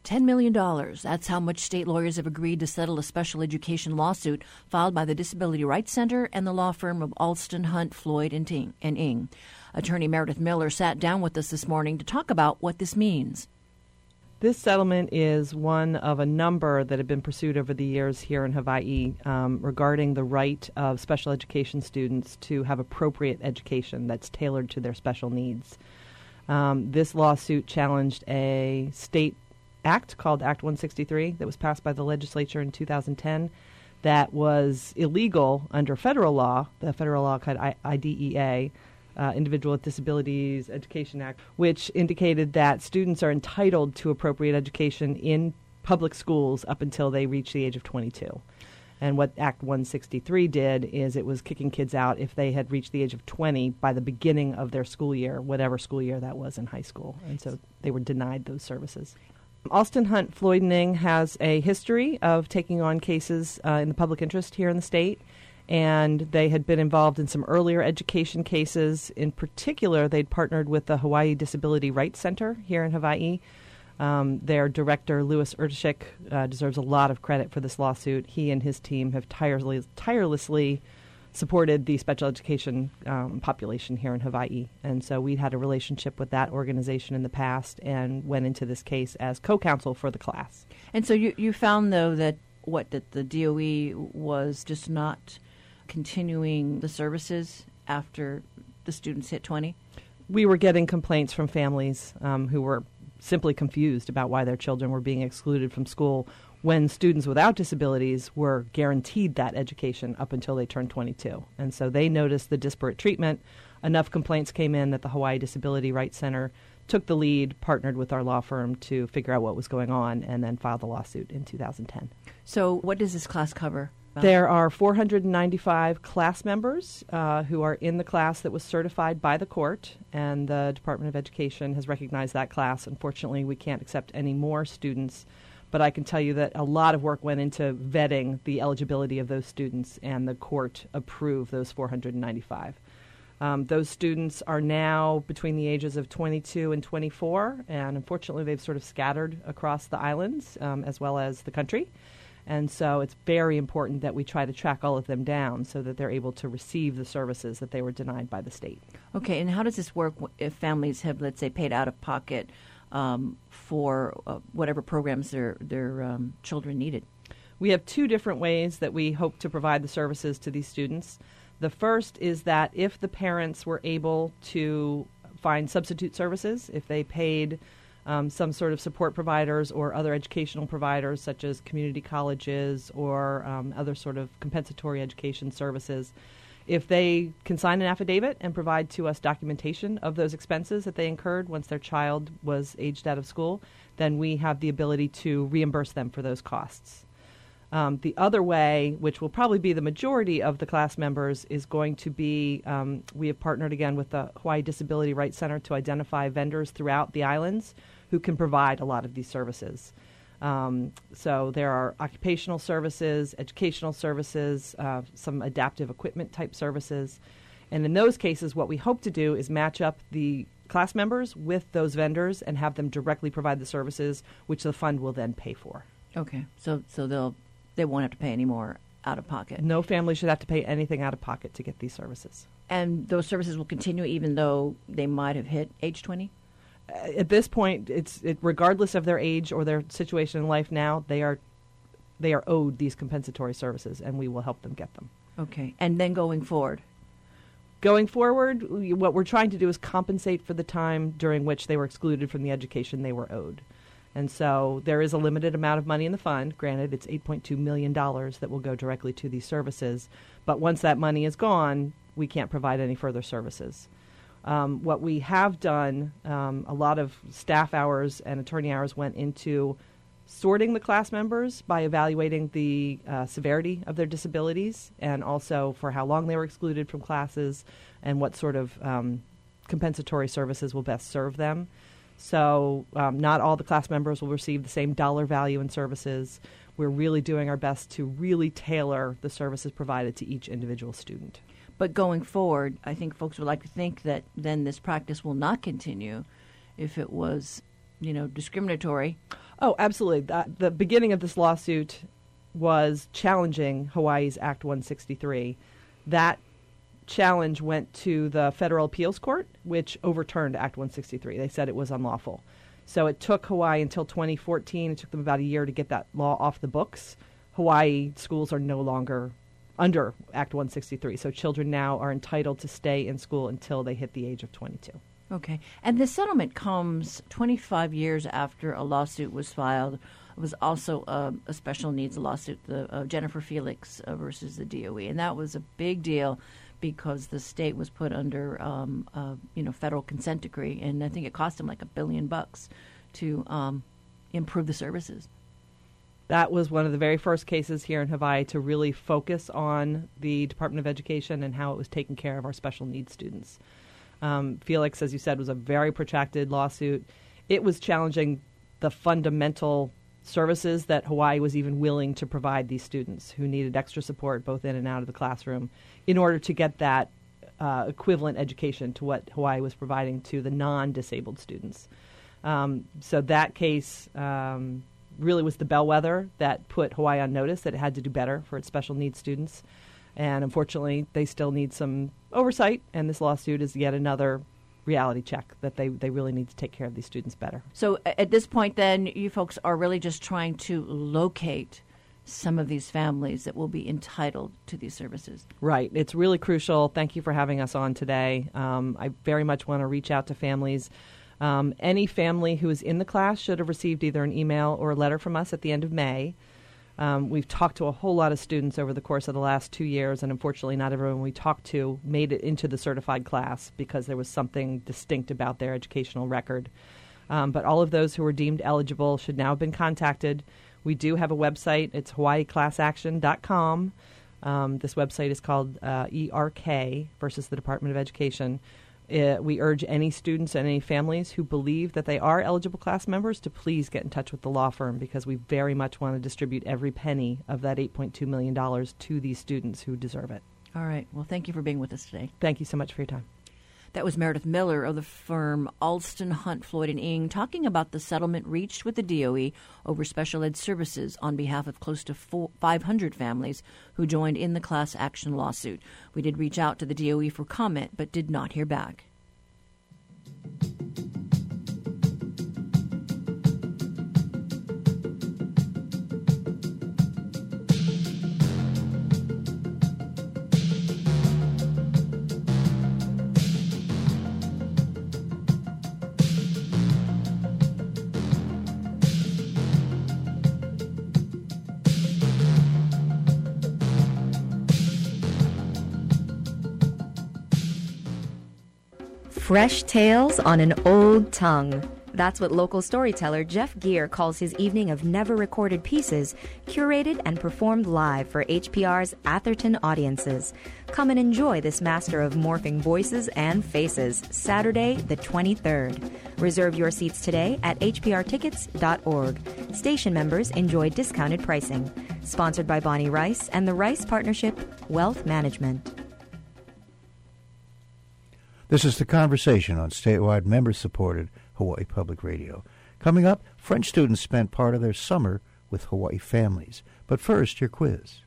$10 million. That's how much state lawyers have agreed to settle a special education lawsuit filed by the Disability Rights Center and the law firm of Alston, Hunt, Floyd, and Ing. Attorney Meredith Miller sat down with us this morning to talk about what this means. This settlement is one of a number that have been pursued over the years here in Hawaii regarding the right of special education students to have appropriate education that's tailored to their special needs. This lawsuit challenged a state act called Act 163 that was passed by the legislature in 2010 that was illegal under federal law, the federal law called IDEA, Individual with Disabilities Education Act, which indicated that students are entitled to appropriate education in public schools up until they reach the age of 22. And what Act 163 did is it was kicking kids out if they had reached the age of 20 by the beginning of their school year, whatever school year that was in high school. And so they were denied those services. Alston, Hunt, Floyd, and Ing has a history of taking on cases in the public interest here in the state. And they had been involved in some earlier education cases. In particular, they'd partnered with the Hawaii Disability Rights Center here in Hawaii. Their director, Louis Ertashik, deserves a lot of credit for this lawsuit. He and his team have tirelessly supported the special education population here in Hawaii. And so we had a relationship with that organization in the past and went into this case as co-counsel for the class. And so you found, though, that the DOE was just not continuing the services after the students hit 20? We were getting complaints from families who were simply confused about why their children were being excluded from school when students without disabilities were guaranteed that education up until they turned 22. And so they noticed the disparate treatment. Enough complaints came in that the Hawaii Disability Rights Center took the lead, partnered with our law firm to figure out what was going on, and then filed the lawsuit in 2010. So what does this class cover? There are 495 class members who are in the class that was certified by the court, and the Department of Education has recognized that class. Unfortunately, we can't accept any more students, but I can tell you that a lot of work went into vetting the eligibility of those students, and the court approved those 495. Those students are now between the ages of 22 and 24, and unfortunately they've sort of scattered across the islands as well as the country. And so it's very important that we try to track all of them down so that they're able to receive the services that they were denied by the state. Okay, and how does this work if families have, let's say, paid out of pocket for whatever programs their children needed? We have two different ways that we hope to provide the services to these students. The first is that if the parents were able to find substitute services, if they paid some sort of support providers or other educational providers such as community colleges or other sort of compensatory education services, if they can sign an affidavit and provide to us documentation of those expenses that they incurred once their child was aged out of school, then we have the ability to reimburse them for those costs. The other way, which will probably be the majority of the class members, is going to be we have partnered again with the Hawaii Disability Rights Center to identify vendors throughout the islands who can provide a lot of these services. So there are occupational services, educational services, some adaptive equipment type services. And in those cases, what we hope to do is match up the class members with those vendors and have them directly provide the services, which the fund will then pay for. Okay, so they won't have to pay any more out of pocket. No family should have to pay anything out of pocket to get these services. And those services will continue even though they might have hit age 20? At this point, regardless of their age or their situation in life now, they are owed these compensatory services, and we will help them get them. Okay. And then going forward? Going forward, what we're trying to do is compensate for the time during which they were excluded from the education they were owed. And so there is a limited amount of money in the fund. Granted, it's $8.2 million that will go directly to these services. But once that money is gone, we can't provide any further services. What we have done, a lot of staff hours and attorney hours went into sorting the class members by evaluating the severity of their disabilities and also for how long they were excluded from classes and what sort of compensatory services will best serve them. So not all the class members will receive the same dollar value in services. We're really doing our best to really tailor the services provided to each individual student. But going forward, I think folks would like to think that then this practice will not continue if it was, discriminatory. Oh, absolutely. The beginning of this lawsuit was challenging Hawaii's Act 163. That challenge went to the Federal Appeals Court, which overturned Act 163. They said it was unlawful. So it took Hawaii until 2014. It took them about a year to get that law off the books. Hawaii schools are no longer under Act 163. So children now are entitled to stay in school until they hit the age of 22. Okay. And the settlement comes 25 years after a lawsuit was filed. It was also a special needs lawsuit, the Jennifer Felix versus the DOE. And that was a big deal because the state was put under federal consent decree. And I think it cost them like $1 billion to improve the services. That was one of the very first cases here in Hawaii to really focus on the Department of Education and how it was taking care of our special needs students. Felix, as you said, was a very protracted lawsuit. It was challenging the fundamental services that Hawaii was even willing to provide these students who needed extra support both in and out of the classroom in order to get that equivalent education to what Hawaii was providing to the non-disabled students. So that case really was the bellwether that put Hawaii on notice that it had to do better for its special needs students. And unfortunately, they still need some oversight, and this lawsuit is yet another reality check that they really need to take care of these students better. So at this point, then, you folks are really just trying to locate some of these families that will be entitled to these services. Right. It's really crucial. Thank you for having us on today. I very much want to reach out to families. Any family who is in the class should have received either an email or a letter from us at the end of May. We've talked to a whole lot of students over the course of the last 2 years, and unfortunately not everyone we talked to made it into the certified class because there was something distinct about their educational record. But all of those who were deemed eligible should now have been contacted. We do have a website. It's hawaiiclassaction.com. This website is called ERK versus the Department of Education. We urge any students and any families who believe that they are eligible class members to please get in touch with the law firm because we very much want to distribute every penny of that $8.2 million to these students who deserve it. All right. Well, thank you for being with us today. Thank you so much for your time. That was Meredith Miller of the firm Alston, Hunt, Floyd & Ing talking about the settlement reached with the DOE over special ed services on behalf of close to 500 families who joined in the class action lawsuit. We did reach out to the DOE for comment but did not hear back. Fresh tales on an old tongue. That's what local storyteller Jeff Gear calls his evening of never-recorded pieces, curated and performed live for HPR's Atherton audiences. Come and enjoy this master of morphing voices and faces, Saturday the 23rd. Reserve your seats today at hprtickets.org. Station members enjoy discounted pricing. Sponsored by Bonnie Rice and the Rice Partnership Wealth Management. This is The Conversation on statewide member-supported Hawaii Public Radio. Coming up, French students spent part of their summer with Hawaii families. But first, your quiz.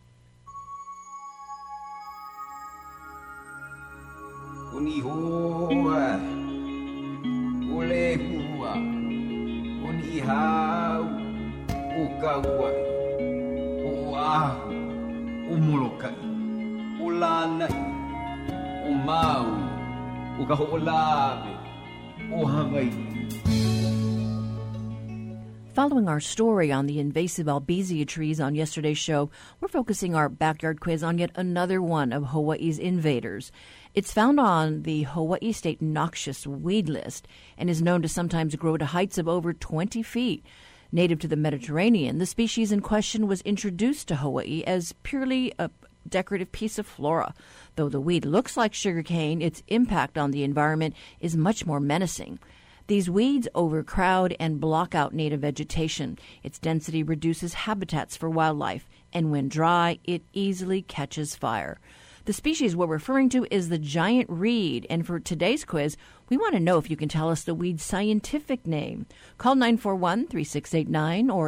Following our story on the invasive albizia trees on yesterday's show, we're focusing our backyard quiz on yet another one of Hawaii's invaders. It's found on the Hawaii State Noxious Weed List and is known to sometimes grow to heights of over 20 feet. Native to the Mediterranean, the species in question was introduced to Hawaii as purely a decorative piece of flora. Though the weed looks like sugarcane, its impact on the environment is much more menacing. These weeds overcrowd and block out native vegetation. Its density reduces habitats for wildlife, and when dry, it easily catches fire. The species we're referring to is the giant reed. And for today's quiz, we want to know if you can tell us the weed's scientific name. Call 941-3689 or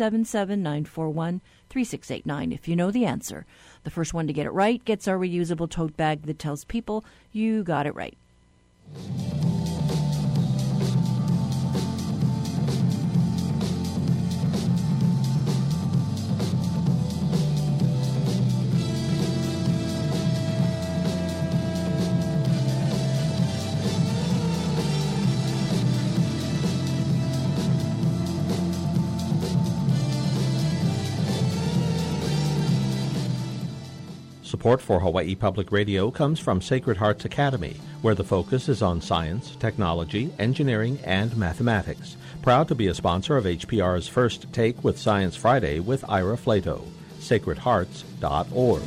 877-941-3689 if you know the answer. The first one to get it right gets our reusable tote bag that tells people you got it right. Support for Hawaii Public Radio comes from Sacred Hearts Academy, where the focus is on science, technology, engineering, and mathematics. Proud to be a sponsor of HPR's First Take with Science Friday with Ira Flato. sacredhearts.org.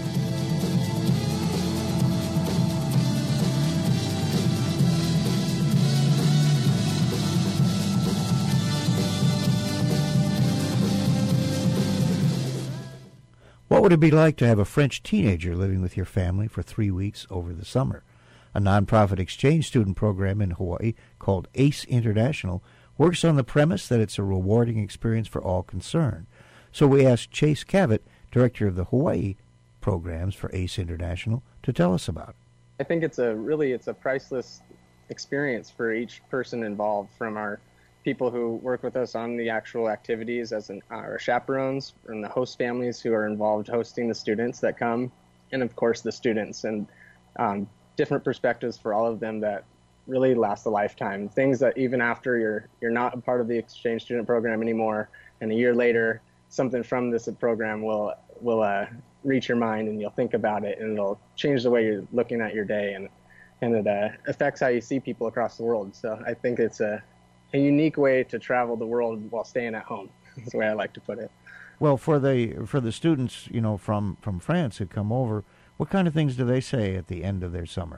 What would it be like to have a French teenager living with your family for 3 weeks over the summer? A nonprofit exchange student program in Hawaii called ACE International works on the premise that it's a rewarding experience for all concerned. So we asked Chase Cavett, director of the Hawaii programs for ACE International, to tell us about it. I think it's a priceless experience for each person involved, from our people who work with us on the actual activities as our chaperones, and the host families who are involved hosting the students that come, and of course the students, and different perspectives for all of them that really last a lifetime. Things that even after you're not a part of the exchange student program anymore, and a year later, something from this program will reach your mind, and you'll think about it, and it'll change the way you're looking at your day, and it affects how you see people across the world. So I think it's a unique way to travel the world while staying at home. That's the way I like to put it. Well, for the students, from France who come over, what kind of things do they say at the end of their summer?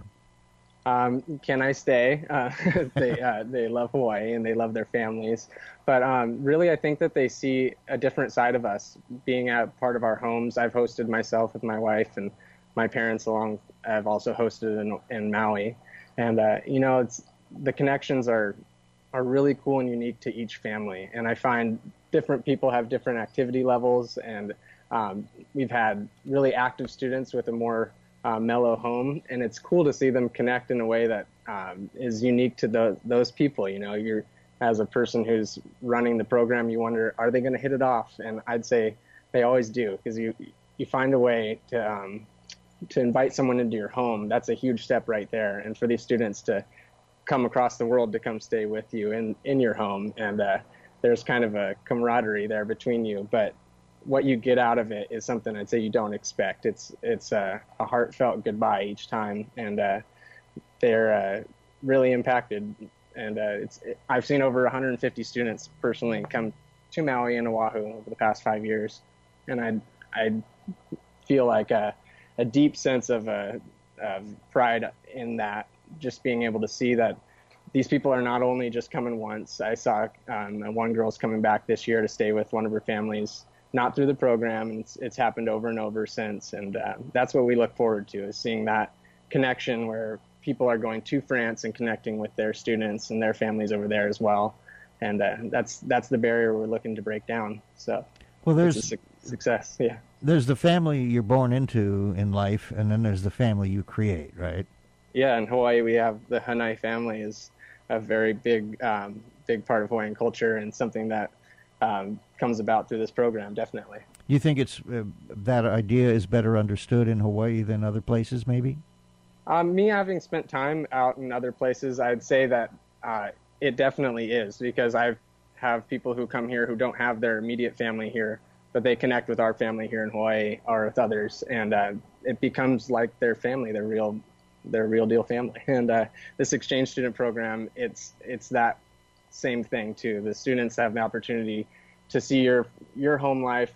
Can I stay? They love Hawaii and they love their families. But really, I think that they see a different side of us being a part of our homes. I've hosted myself with my wife and my parents along. I've also hosted in Maui. And, it's the connections are really cool and unique to each family. And I find different people have different activity levels. And we've had really active students with a more mellow home, and it's cool to see them connect in a way that is unique to those people. You're, as a person who's running the program, you wonder, are they going to hit it off? And I'd say they always do, because you find a way to invite someone into your home. That's a huge step right there. And for these students to come across the world to come stay with you in your home, and there's kind of a camaraderie there between you, but what you get out of it is something I'd say you don't expect. It's a heartfelt goodbye each time, and they're really impacted. And I've seen over 150 students personally come to Maui and Oahu over the past 5 years, and I feel like a deep sense of pride in that, just being able to see that these people are not only just coming once. I saw one girl's coming back this year to stay with one of her families, not through the program, and it's happened over and over since. And that's what we look forward to, is seeing that connection where people are going to France and connecting with their students and their families over there as well. And that's the barrier we're looking to break down. So, well, there's a success. Yeah. There's the family you're born into in life, and then there's the family you create, right? Yeah, in Hawaii we have the Hanai family is a very big part of Hawaiian culture, and something that comes about through this program, definitely. You think it's that idea is better understood in Hawaii than other places, maybe? Me having spent time out in other places, I'd say that it definitely is, because I have people who come here who don't have their immediate family here, but they connect with our family here in Hawaii or with others, and it becomes like their family, their real deal family. And this exchange student program, it's that same thing too. The students have the opportunity to see your home life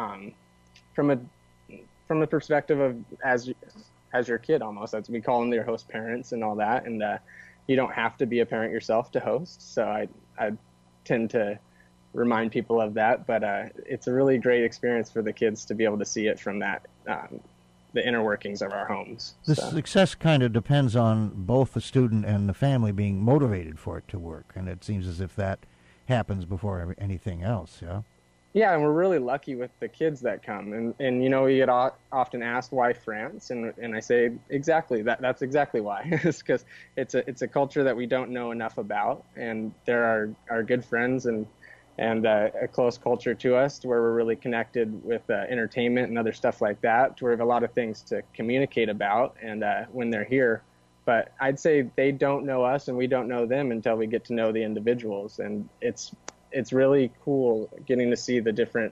from the perspective of as your kid, almost. As we call them, their host parents and all that. And you don't have to be a parent yourself to host. So I tend to remind people of that. But it's a really great experience for the kids to be able to see it from that the inner workings of our homes. The success kind of depends on both the student and the family being motivated for it to work, and it seems as if that happens before anything else, yeah? Yeah, and we're really lucky with the kids that come. And you know, we get often asked why France, and I say exactly that's exactly why. It's because it's a culture that we don't know enough about, and they're our good friends and a close culture to us, to where we're really connected with entertainment and other stuff like that, to where we have a lot of things to communicate about and when they're here. But I'd say they don't know us and we don't know them until we get to know the individuals, and it's really cool getting to see the different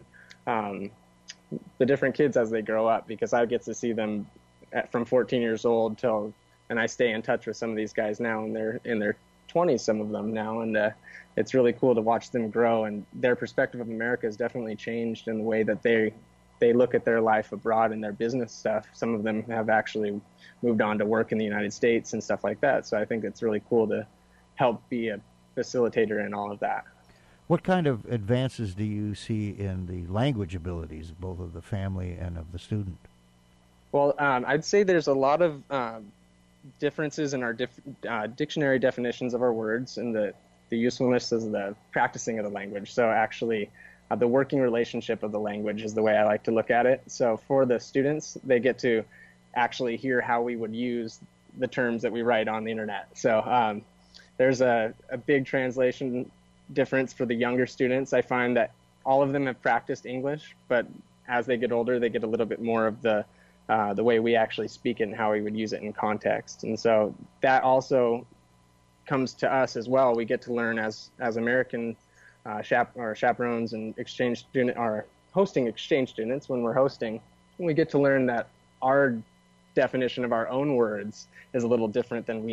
kids as they grow up, because I get to see them from 14 years old and I stay in touch with some of these guys now, and they're in their 20s, some of them now, and it's really cool to watch them grow, and their perspective of America has definitely changed in the way that they look at their life abroad and their business stuff. Some of them have actually moved on to work in the United States and stuff like that, so I think it's really cool to help be a facilitator in all of that. What kind of advances do you see in the language abilities, both of the family and of the student? Well, I'd say there's a lot of differences in our dictionary definitions of our words and the usefulness of the practicing of the language. So actually, the working relationship of the language is the way I like to look at it. So for the students, they get to actually hear how we would use the terms that we write on the internet. So there's a big translation difference for the younger students. I find that all of them have practiced English, but as they get older, they get a little bit more of the way we actually speak it and how we would use it in context. And so that also comes to us as well. We get to learn as American chaperones and exchange student, or hosting exchange students when we're hosting, we get to learn that our definition of our own words is a little different than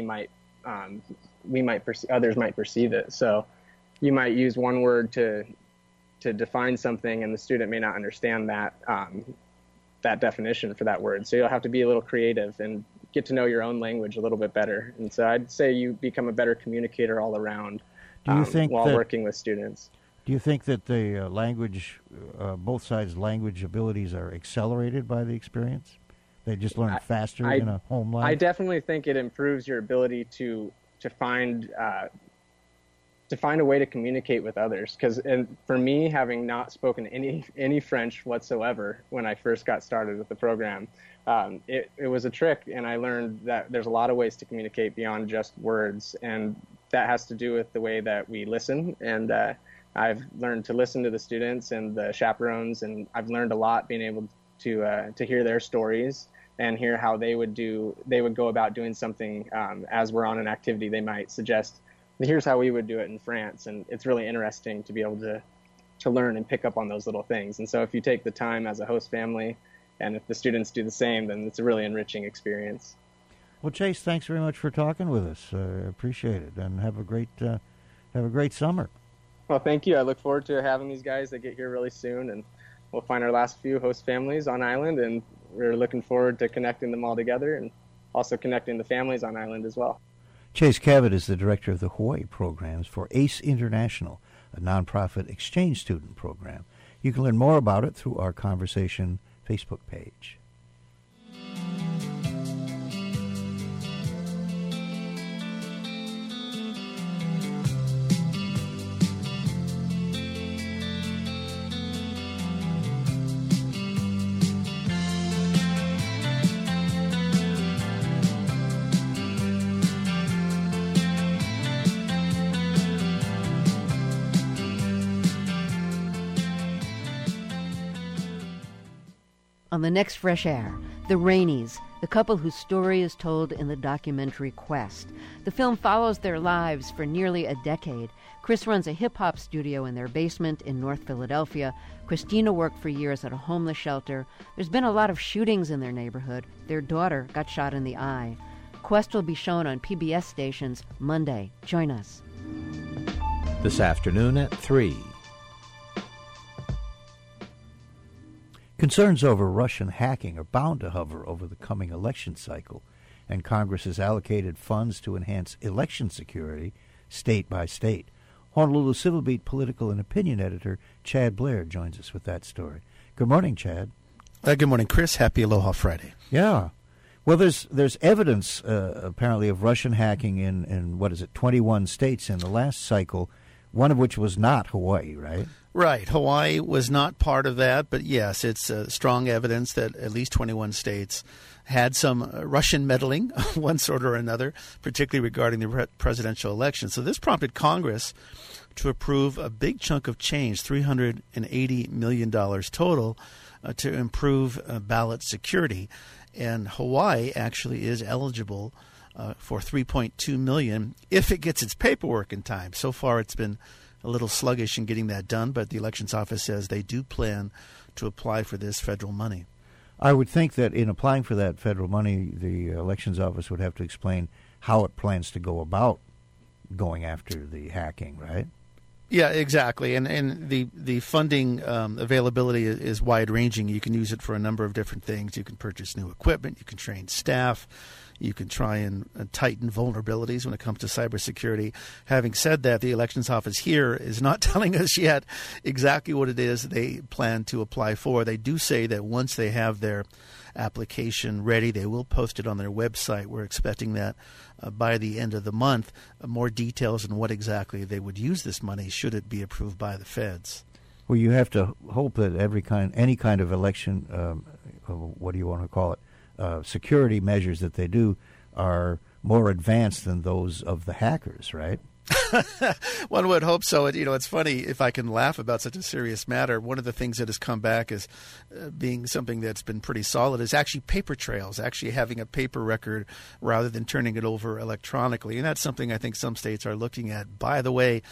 others might perceive it. So you might use one word to define something, and the student may not understand that definition for that word. So you'll have to be a little creative and get to know your own language a little bit better. And so I'd say you become a better communicator all around while working with students. Do you think that the language, both sides' language abilities are accelerated by the experience? They just learn faster in a home life? I definitely think it improves your ability to find a way to communicate with others. Because for me, having not spoken any French whatsoever when I first got started with the program, it was a trick, and I learned that there's a lot of ways to communicate beyond just words, and that has to do with the way that we listen. And I've learned to listen to the students and the chaperones, and I've learned a lot being able to hear their stories and hear how they would go about doing something as we're on an activity. They might suggest, here's how we would do it in France. And it's really interesting to be able to learn and pick up on those little things. And so if you take the time as a host family, and if the students do the same, then it's a really enriching experience. Well, Chase, thanks very much for talking with us. I appreciate it, and have a great summer. Well, thank you. I look forward to having these guys. They get here really soon, and we'll find our last few host families on island, and we're looking forward to connecting them all together and also connecting the families on island as well. Chase Cavett is the director of the Hawaii programs for ACE International, a nonprofit exchange student program. You can learn more about it through our Conversation Facebook page. On the next Fresh Air, the Rainies, the couple whose story is told in the documentary Quest. The film follows their lives for nearly a decade. Chris runs a hip-hop studio in their basement in North Philadelphia. Christina worked for years at a homeless shelter. There's been a lot of shootings in their neighborhood. Their daughter got shot in the eye. Quest will be shown on PBS stations Monday. Join us. This afternoon at 3. Concerns over Russian hacking are bound to hover over the coming election cycle, and Congress has allocated funds to enhance election security state by state. Honolulu Civil Beat political and opinion editor Chad Blair joins us with that story. Good morning, Chad. Good morning, Chris. Happy Aloha Friday. Yeah. Well, there's evidence, apparently, of Russian hacking in 21 states in the last cycle, one of which was not Hawaii, right? Right. Hawaii was not part of that, but yes, it's strong evidence that at least 21 states had some Russian meddling of one sort or another, particularly regarding the presidential election. So this prompted Congress to approve a big chunk of change, $380 million total, to improve ballot security. And Hawaii actually is eligible for $3.2 million if it gets its paperwork in time. So far, it's been a little sluggish in getting that done, but the Elections Office says they do plan to apply for this federal money. I would think that in applying for that federal money, the Elections Office would have to explain how it plans to go about going after the hacking, right? Yeah, exactly. And the funding availability is wide-ranging. You can use it for a number of different things. You can purchase new equipment. You can train staff. You can try and tighten vulnerabilities when it comes to cybersecurity. Having said that, the Elections Office here is not telling us yet exactly what it is they plan to apply for. They do say that once they have their application ready, they will post it on their website. We're expecting that by the end of the month, more details on what exactly they would use this money should it be approved by the feds. Well, you have to hope that any kind of election, what do you want to call it, security measures that they do are more advanced than those of the hackers, right? One would hope so. It's funny, if I can laugh about such a serious matter, one of the things that has come back as being something that's been pretty solid is actually paper trails, actually having a paper record rather than turning it over electronically. And that's something I think some states are looking at. By the way,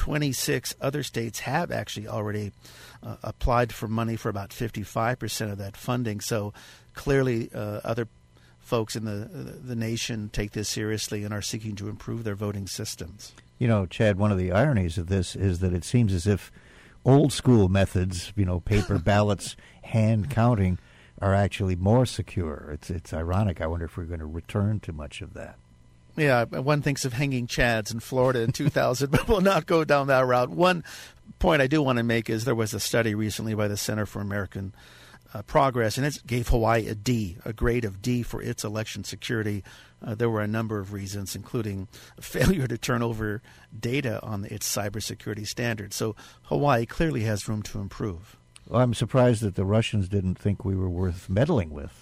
26 other states have actually already applied for money for about 55% of that funding. So clearly other folks in the nation take this seriously and are seeking to improve their voting systems. You know, Chad, one of the ironies of this is that it seems as if old school methods, paper ballots, hand counting, are actually more secure. It's ironic. I wonder if we're going to return to much of that. Yeah, one thinks of hanging chads in Florida in 2000, but we'll not go down that route. One point I do want to make is there was a study recently by the Center for American Progress, and it gave Hawaii a grade of D for its election security. There were a number of reasons, including a failure to turn over data on its cybersecurity standards. So Hawaii clearly has room to improve. Well, I'm surprised that the Russians didn't think we were worth meddling with.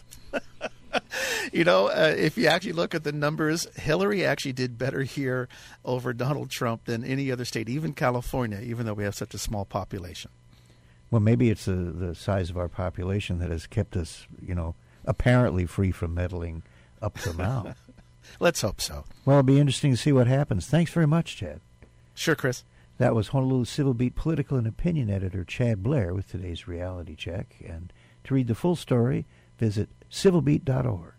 If you actually look at the numbers, Hillary actually did better here over Donald Trump than any other state, even California, even though we have such a small population. Well, maybe it's the size of our population that has kept us, apparently free from meddling up to now. Let's hope so. Well, it'll be interesting to see what happens. Thanks very much, Chad. Sure, Chris. That was Honolulu Civil Beat political and opinion editor Chad Blair with today's Reality Check. And to read the full story, visit civilbeat.org.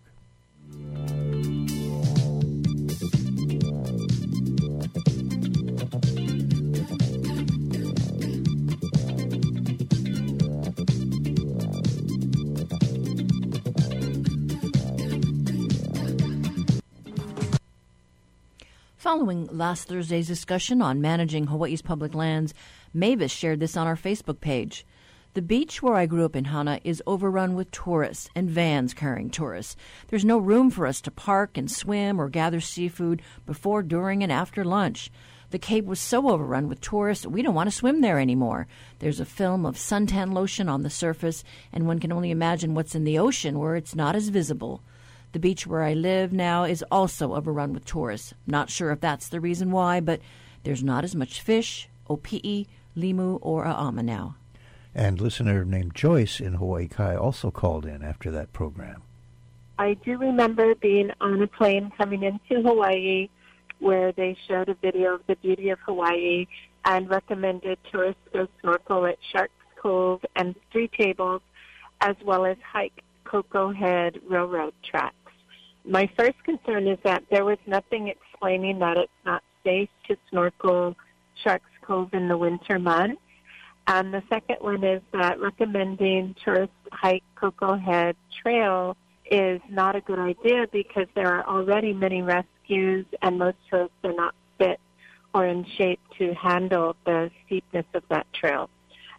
Following last Thursday's discussion on managing Hawaii's public lands, Mavis shared this on our Facebook page. The beach where I grew up in Hana is overrun with tourists and vans carrying tourists. There's no room for us to park and swim or gather seafood before, during, and after lunch. The Cape was so overrun with tourists, we don't want to swim there anymore. There's a film of suntan lotion on the surface, and one can only imagine what's in the ocean where it's not as visible. The beach where I live now is also overrun with tourists. Not sure if that's the reason why, but there's not as much fish, opi'i, limu, or a'ama now. And listener named Joyce in Hawaii Kai also called in after that program. I do remember being on a plane coming into Hawaii where they showed a video of the beauty of Hawaii and recommended tourists go snorkel at Sharks Cove and Three Tables, as well as hike Cocoa Head Railroad tracks. My first concern is that there was nothing explaining that it's not safe to snorkel Sharks Cove in the winter months. And the second one is that recommending tourists hike Cocoa Head Trail is not a good idea because there are already many rescues and most tourists are not fit or in shape to handle the steepness of that trail.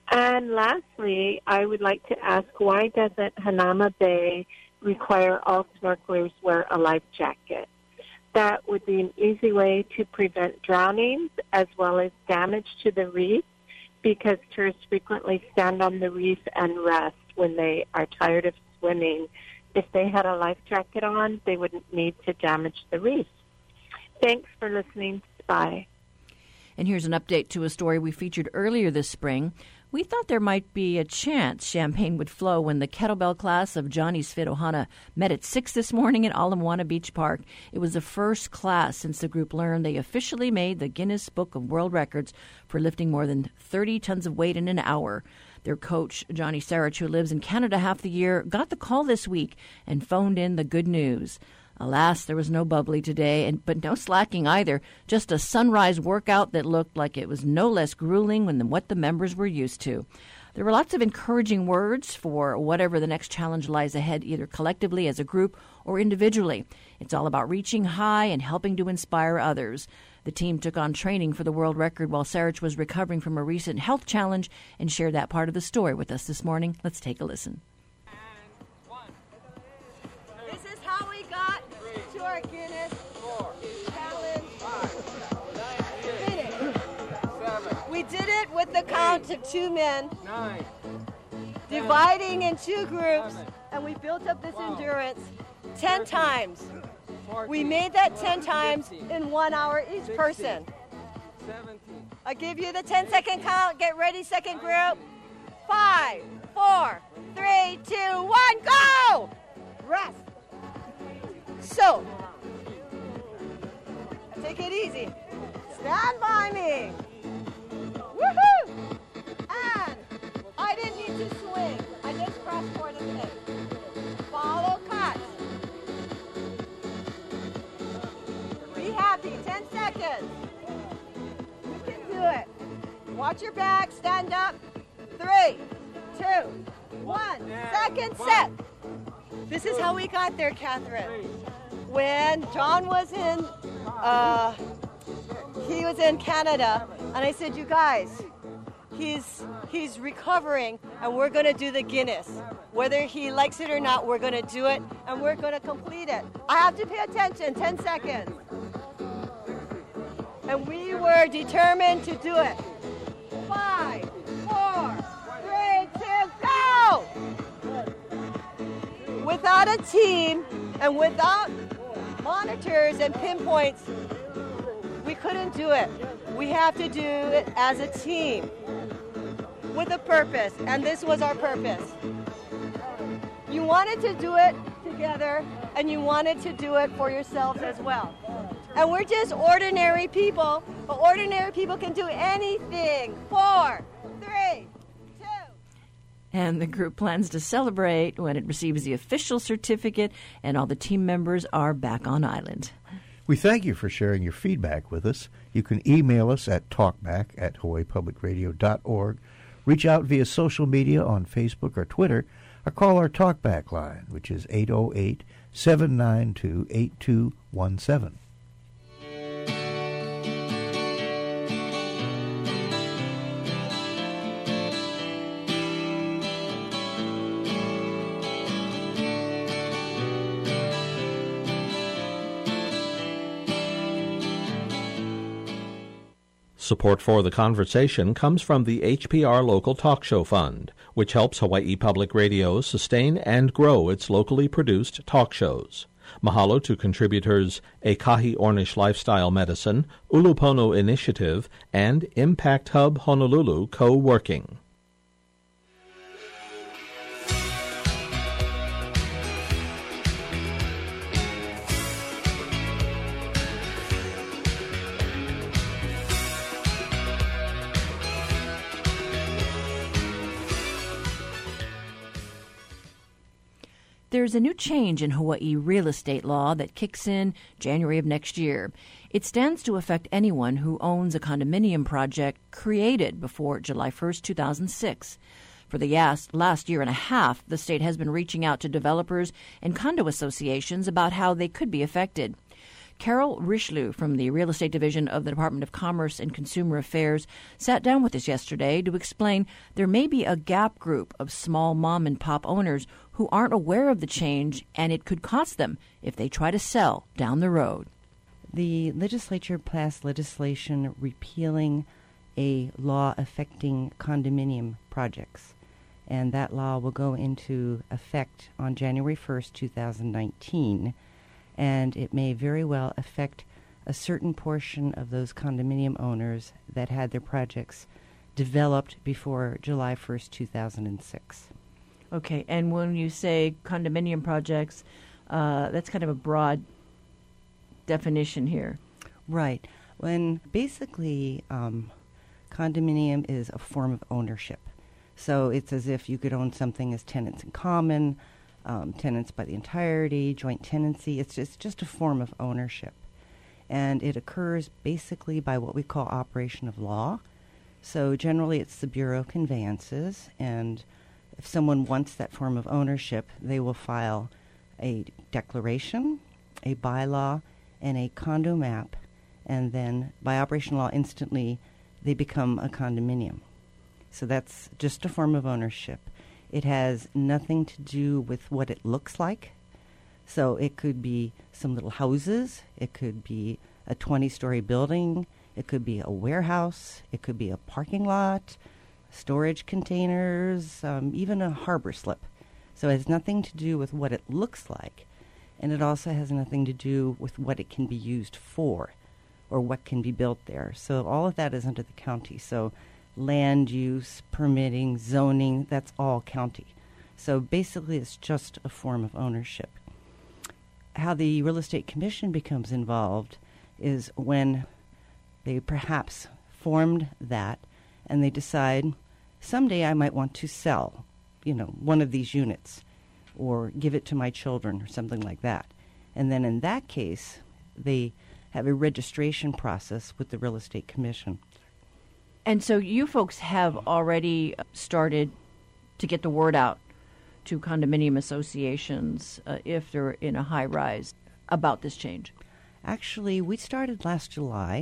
And lastly, I would like to ask, why doesn't Hanauma Bay require all snorkelers wear a life jacket? That would be an easy way to prevent drownings as well as damage to the reef, because tourists frequently stand on the reef and rest when they are tired of swimming. If they had a life jacket on, they wouldn't need to damage the reef. Thanks for listening to Spy. And here's an update to a story we featured earlier this spring. We thought there might be a chance champagne would flow when the kettlebell class of Johnny's Fit Ohana met at 6 this morning at Ala Moana Beach Park. It was the first class since the group learned they officially made the Guinness Book of World Records for lifting more than 30 tons of weight in an hour. Their coach, Johnny Sarich, who lives in Canada half the year, got the call this week and phoned in the good news. Alas, there was no bubbly today, but no slacking either. Just a sunrise workout that looked like it was no less grueling than what the members were used to. There were lots of encouraging words for whatever the next challenge lies ahead, either collectively as a group or individually. It's all about reaching high and helping to inspire others. The team took on training for the world record while Sarich was recovering from a recent health challenge and shared that part of the story with us this morning. Let's take a listen. This is how we got to our Guinness challenge finish. We did it with the count of 2 men, dividing in 2 groups, and we built up this endurance 10 times. We made that 10 times in 1 hour each person. I'll give you the 10-second count. Get ready, second group. 5, 4, 3, 2, 1, go! Rest. So, take it easy. Stand by me. Woohoo! And I didn't need to swing. I just crossed toward the pin. Follow cuts. Be happy. 10 seconds. You can do it. Watch your back. Stand up. 3, 2, 1. Second set. This is how we got there, Catherine. When John was in, he was in Canada, and I said, you guys, he's recovering, and we're going to do the Guinness. Whether he likes it or not, we're going to do it, and we're going to complete it. I have to pay attention, 10 seconds. And we were determined to do it. 5, 4, 3, 2, go! Without a team and without monitors and pinpoints, we couldn't do it. We have to do it as a team with a purpose, and this was our purpose. You wanted to do it together, and you wanted to do it for yourselves as well. And we're just ordinary people, but ordinary people can do anything. 4, 3, 2. And the group plans to celebrate when it receives the official certificate and all the team members are back on island. We thank you for sharing your feedback with us. You can email us at talkback@hawaiipublicradio.org, reach out via social media on Facebook or Twitter, or call our Talkback line, which is 808-792-8217. Support for the conversation comes from the HPR Local Talk Show Fund, which helps Hawaii Public Radio sustain and grow its locally produced talk shows. Mahalo to contributors Ekahi Ornish Lifestyle Medicine, Ulupono Initiative, and Impact Hub Honolulu Co-working. There's a new change in Hawaii real estate law that kicks in January of next year. It stands to affect anyone who owns a condominium project created before July 1st, 2006. For the last year and a half, the state has been reaching out to developers and condo associations about how they could be affected. Carol Richelieu from the Real Estate Division of the Department of Commerce and Consumer Affairs sat down with us yesterday to explain there may be a gap group of small mom-and-pop owners who aren't aware of the change, and it could cost them if they try to sell down the road. The legislature passed legislation repealing a law affecting condominium projects, and that law will go into effect on January 1st, 2019, and it may very well affect a certain portion of those condominium owners that had their projects developed before July 1st, 2006. Okay, and when you say condominium projects, that's kind of a broad definition here. Right. When basically condominium is a form of ownership. So it's as if you could own something as tenants in common, tenants by the entirety, joint tenancy. It's just a form of ownership. And it occurs basically by what we call operation of law. So generally it's the Bureau of Conveyances, and if someone wants that form of ownership, they will file a declaration, a bylaw, and a condo map, and then by operation of law instantly they become a condominium. So that's just a form of ownership. It has nothing to do with what it looks like. So it could be some little houses, it could be a 20-story building, it could be a warehouse, it could be a parking lot, storage containers, even a harbor slip. So it has nothing to do with what it looks like, and it also has nothing to do with what it can be used for or what can be built there. So all of that is under the county. So land use, permitting, zoning, that's all county. So basically it's just a form of ownership. How the Real Estate Commission becomes involved is when they perhaps formed that and they decide someday I might want to sell, one of these units or give it to my children or something like that. And then in that case, they have a registration process with the Real Estate Commission. And so you folks have already started to get the word out to condominium associations if they're in a high rise about this change. Actually, we started last July,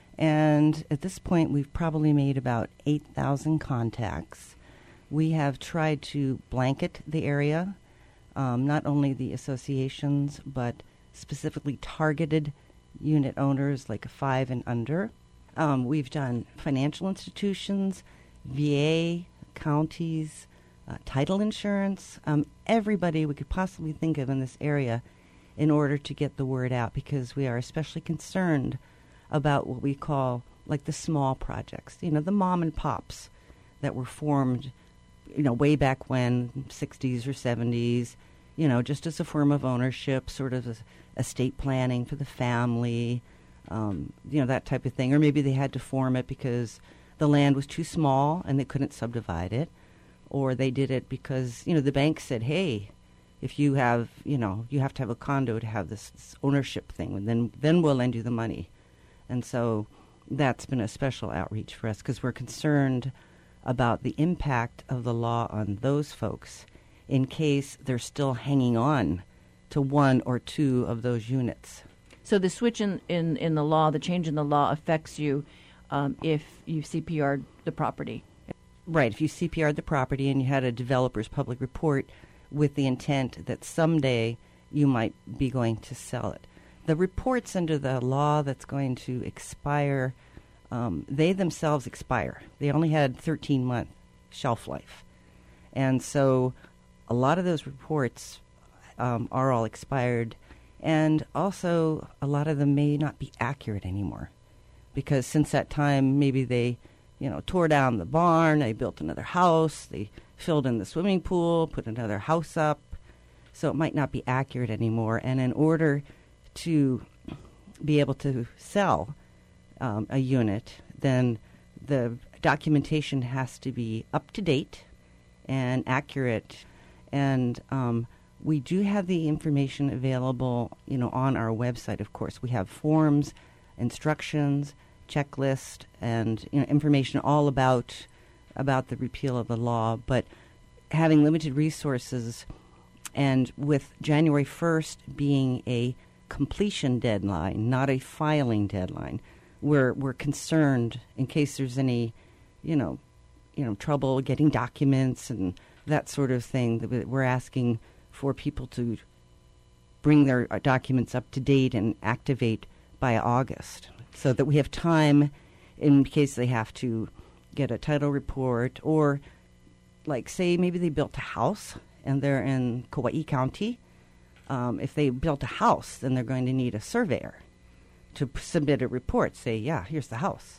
and at this point we've probably made about 8,000 contacts. We have tried to blanket the area, not only the associations, but specifically targeted unit owners like 5 and under. We've done financial institutions, VA, counties, title insurance, everybody we could possibly think of in this area in order to get the word out, because we are especially concerned about what we call like the small projects, the mom and pops that were formed, way back when, 60s or 70s, just as a form of ownership, sort of estate planning for the family, that type of thing. Or maybe they had to form it because the land was too small and they couldn't subdivide it. Or they did it because, the bank said, hey, if you have, you have to have a condo to have this ownership thing, and then we'll lend you the money. And so that's been a special outreach for us because we're concerned about the impact of the law on those folks in case they're still hanging on to one or two of those units. So the switch in the law, the change in the law affects you if you CPR'd the property. Right. If you CPR'd the property and you had a developer's public report with the intent that someday you might be going to sell it. The reports under the law that's going to expire, they themselves expire. They only had 13-month shelf life. And so a lot of those reports are all expired. And also, a lot of them may not be accurate anymore, because since that time, maybe they, tore down the barn, they built another house, they filled in the swimming pool, put another house up, so it might not be accurate anymore. And in order to be able to sell a unit, then the documentation has to be up to date and accurate. And we do have the information available, on our website, of course. We have forms, instructions, checklist, and information all about the repeal of the law. But having limited resources, and with January 1st being a completion deadline, not a filing deadline. We're concerned in case there's any, trouble getting documents and that sort of thing. That we're asking for people to bring their documents up to date and activate by August, so that we have time in case they have to get a title report, or like say maybe they built a house and they're in Kauai County. If they built a house, then they're going to need a surveyor to submit a report. Say, yeah, here's the house.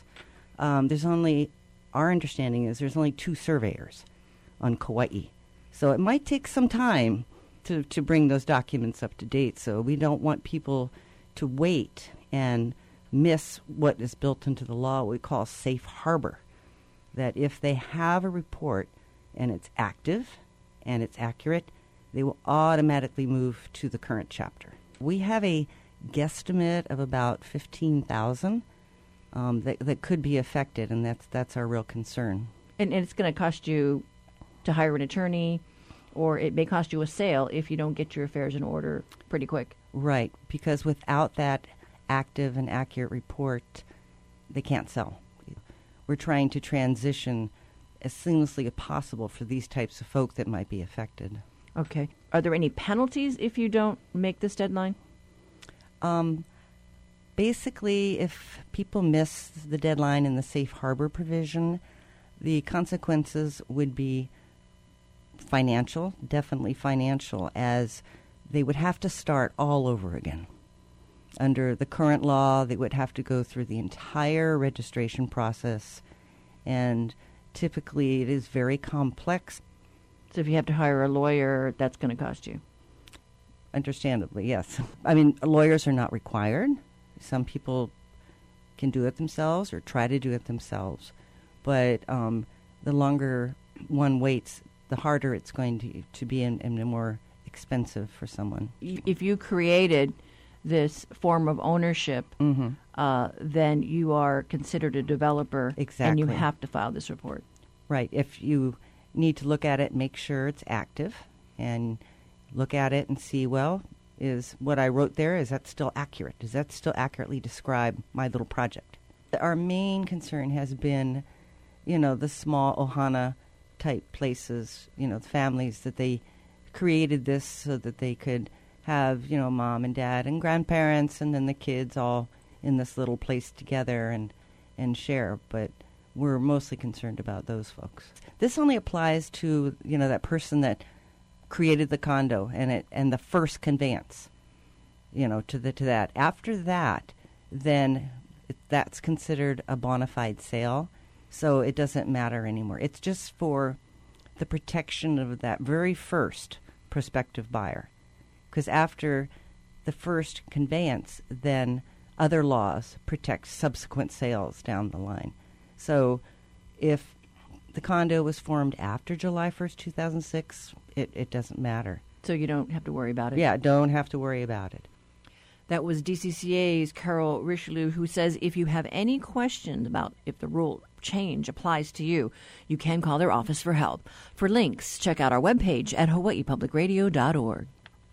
Our understanding is there's only 2 surveyors on Kauai. So it might take some time to bring those documents up to date. So we don't want people to wait and miss what is built into the law, what we call safe harbor. That if they have a report and it's active and it's accurate, they will automatically move to the current chapter. We have a guesstimate of about 15,000 that could be affected, and that's our real concern. And it's going to cost you to hire an attorney, or it may cost you a sale if you don't get your affairs in order pretty quick. Right, because without that active and accurate report, they can't sell. We're trying to transition as seamlessly as possible for these types of folk that might be affected. Okay. Are there any penalties if you don't make this deadline? Basically, if people miss the deadline in the safe harbor provision, the consequences would be financial, definitely financial, as they would have to start all over again. Under the current law, they would have to go through the entire registration process, and typically it is very complex. So if you have to hire a lawyer, that's going to cost you? Understandably, yes. I mean, lawyers are not required. Some people can do it themselves or try to do it themselves. But the longer one waits, the harder it's going to be and more expensive for someone. If you created this form of ownership, then you are considered a developer. Exactly. And you have to file this report. Right. If you need to look at it, make sure it's active, and look at it and see, well, is what I wrote there, is that still accurate? Does that still accurately describe my little project? Our main concern has been, the small ohana type places, families that they created this so that they could have, mom and dad and grandparents and then the kids all in this little place together and share. But we're mostly concerned about those folks. This only applies to, that person that created the condo and the first conveyance, to that. After that, then that's considered a bona fide sale, so it doesn't matter anymore. It's just for the protection of that very first prospective buyer, because after the first conveyance, then other laws protect subsequent sales down the line. So if the condo was formed after July 1st, 2006, it doesn't matter. So you don't have to worry about it? Yeah, don't have to worry about it. That was DCCA's Carol Richelieu, who says if you have any questions about if the rule change applies to you, you can call their office for help. For links, check out our webpage at hawaiipublicradio.org.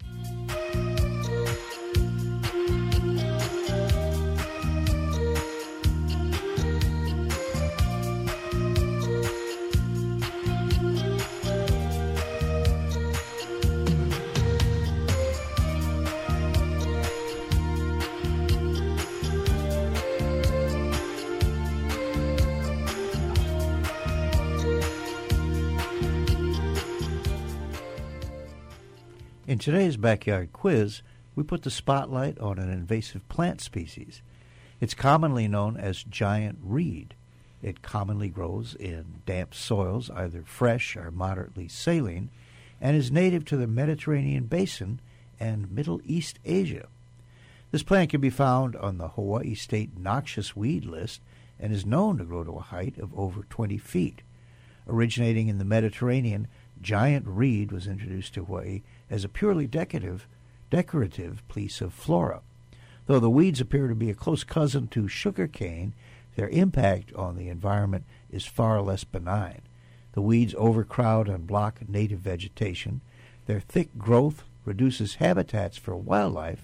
In today's Backyard Quiz, we put the spotlight on an invasive plant species. It's commonly known as giant reed. It commonly grows in damp soils, either fresh or moderately saline, and is native to the Mediterranean basin and Middle East Asia. This plant can be found on the Hawaii State Noxious Weed List and is known to grow to a height of over 20 feet. Originating in the Mediterranean, giant reed was introduced to Hawaii as a purely decorative piece of flora. Though the weeds appear to be a close cousin to sugar cane, their impact on the environment is far less benign. The weeds overcrowd and block native vegetation. Their thick growth reduces habitats for wildlife,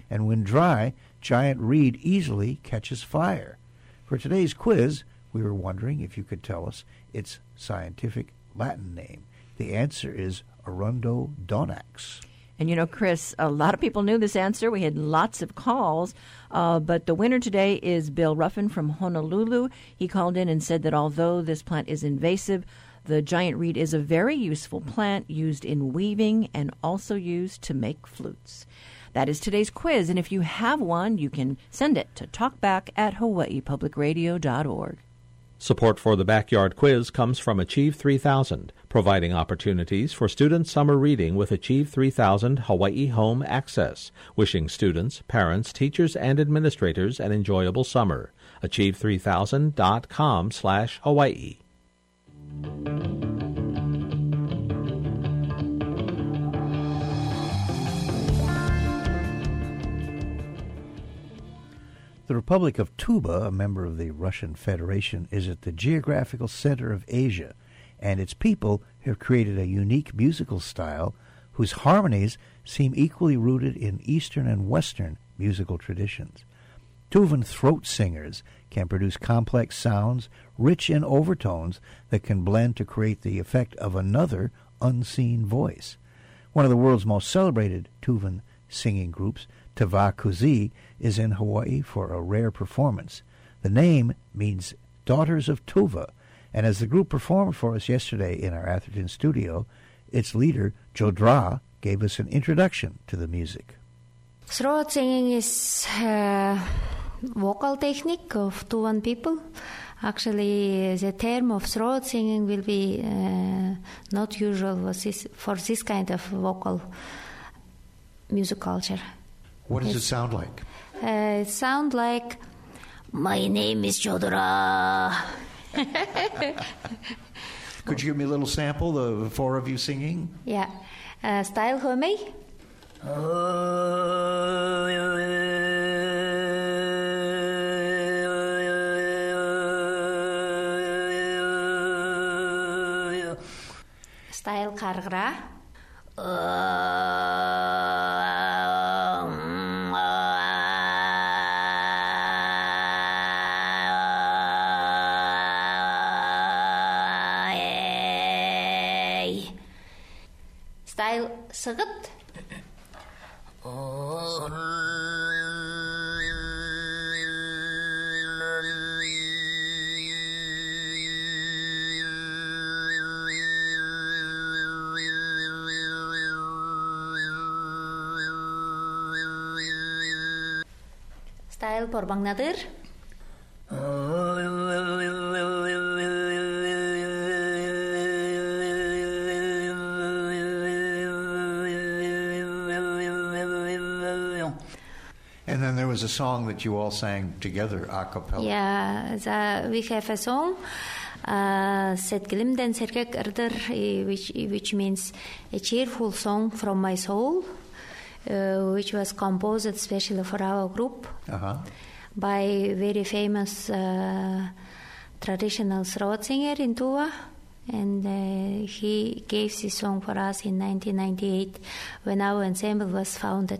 and when dry, giant reed easily catches fire. For today's quiz, we were wondering if you could tell us its scientific Latin name. The answer is Arundodontax. And you know, Chris, a lot of people knew this answer. We had lots of calls, but the winner today is Bill Ruffin from Honolulu. He called in and said that although this plant is invasive, the giant reed is a very useful plant used in weaving and also used to make flutes. That is today's quiz, and if you have one, you can send it to talkback@hawaiipublicradio.org. Support for the Backyard Quiz comes from Achieve 3000, providing opportunities for student summer reading with Achieve 3000 Hawaii Home Access, wishing students, parents, teachers, and administrators an enjoyable summer. Achieve3000.com/Hawaii. The Republic of Tuva, a member of the Russian Federation, is at the geographical center of Asia, and its people have created a unique musical style whose harmonies seem equally rooted in Eastern and Western musical traditions. Tuvan throat singers can produce complex sounds rich in overtones that can blend to create the effect of another unseen voice. One of the world's most celebrated Tuvan singing groups, Tava Kuzi, is in Hawaii for a rare performance. The name means Daughters of Tuva, and as the group performed for us yesterday in our Atherton studio, its leader, Jodra, gave us an introduction to the music. Throat singing is vocal technique of Tuvan people. Actually, the term of throat singing will be not usual for this kind of vocal music culture. What does it sound like? It sounds like, my name is Jodra. Could you give me a little sample, the four of you singing? Yeah. Style Homey. Style Kargra. Style Sagat. Style Porbang Nadir. And then there was a song that you all sang together, a cappella. Yeah, we have a song, Set Glimden Serkek Erder, which means a cheerful song from my soul, which was composed especially for our group by a very famous traditional throat singer in Tuva. And he gave this song for us in 1998 when our ensemble was founded.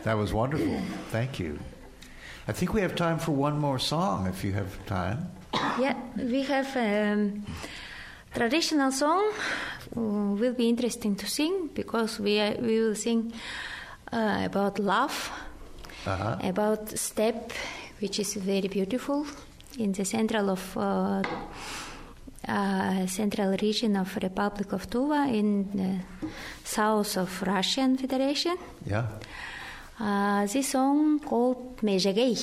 That was wonderful. Thank you. I think we have time for one more song, if you have time. Yeah, we have traditional song. Will be interesting to sing because we will sing about love, about steppe, which is very beautiful in the central of central region of Republic of Tuva in the south of Russian Federation. Yeah. This song called Mezhegey.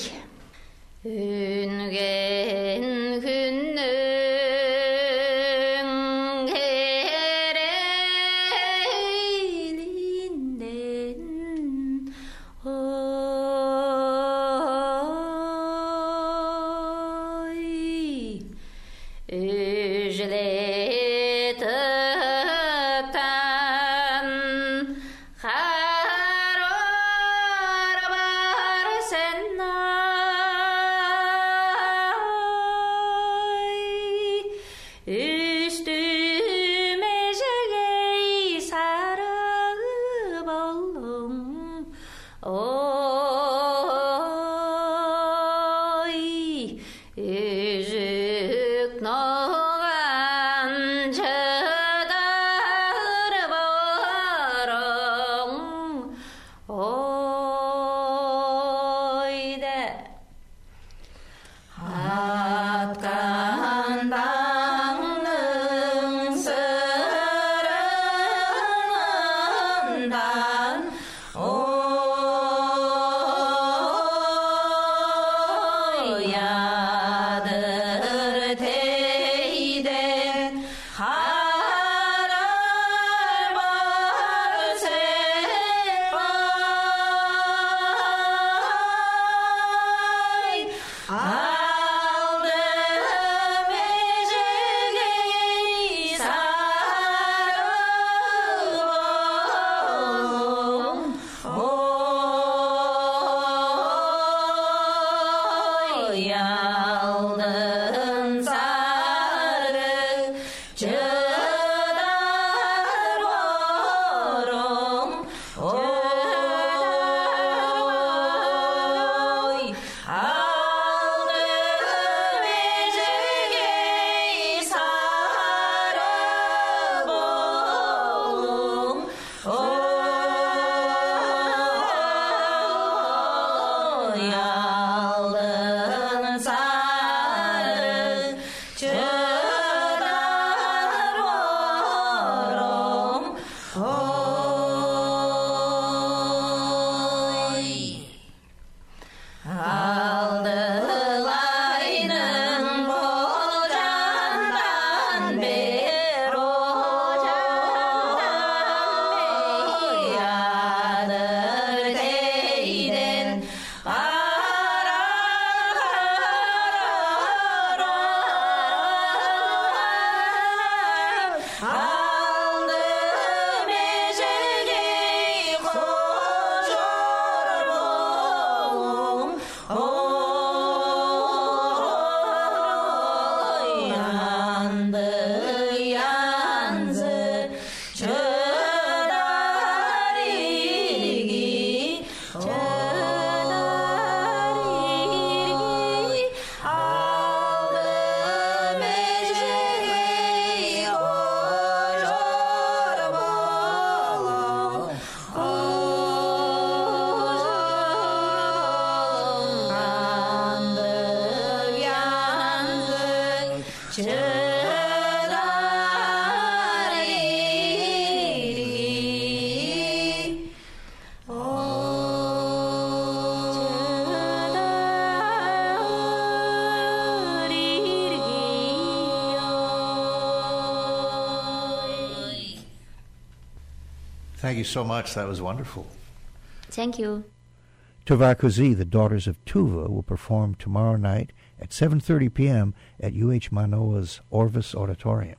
Thank you so much. That was wonderful. Thank you. Tuvakuzi, the Daughters of Tuva, will perform tomorrow night at 7:30 p.m. at UH Manoa's Orvis Auditorium.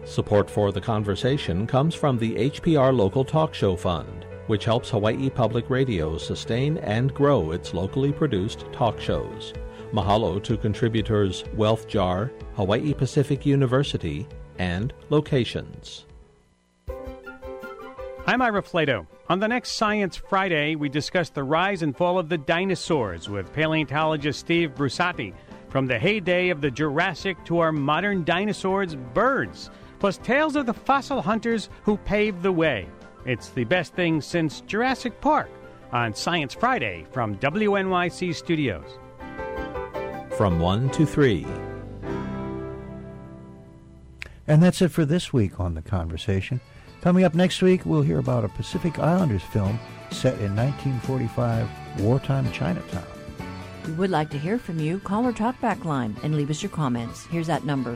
Support for the conversation comes from the HPR Local Talk Show Fund, which helps Hawaii Public Radio sustain and grow its locally produced talk shows. Mahalo to contributors Wealth Jar, Hawaii Pacific University, and Locations. I'm Ira Flato. On the next Science Friday, we discuss the rise and fall of the dinosaurs with paleontologist Steve Brusati. From the heyday of the Jurassic to our modern dinosaurs, birds, plus tales of the fossil hunters who paved the way. It's the best thing since Jurassic Park on Science Friday from WNYC Studios. From 1 to 3. And that's it for this week on The Conversation. Coming up next week, we'll hear about a Pacific Islanders film set in 1945 wartime Chinatown. We would like to hear from you. Call our talkback line and leave us your comments. Here's that number,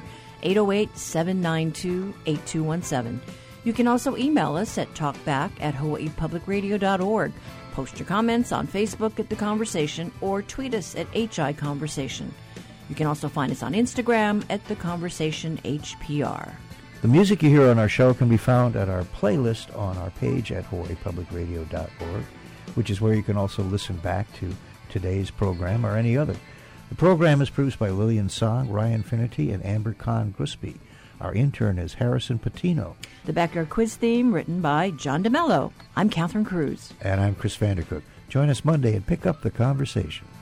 808-792-8217. You can also email us at talkback@hawaiipublicradio.org. Post your comments on Facebook at The Conversation or tweet us at HI Conversation. You can also find us on Instagram at The Conversation HPR. The music you hear on our show can be found at our playlist on our page at hawaiipublicradio.org, which is where you can also listen back to today's program or any other. The program is produced by Lillian Song, Ryan Finnerty, and Amber Kahn Grisby. Our intern is Harrison Patino. The Backyard Quiz theme written by John DeMello. I'm Catherine Cruz. And I'm Chris Vandercook. Join us Monday and pick up the conversation.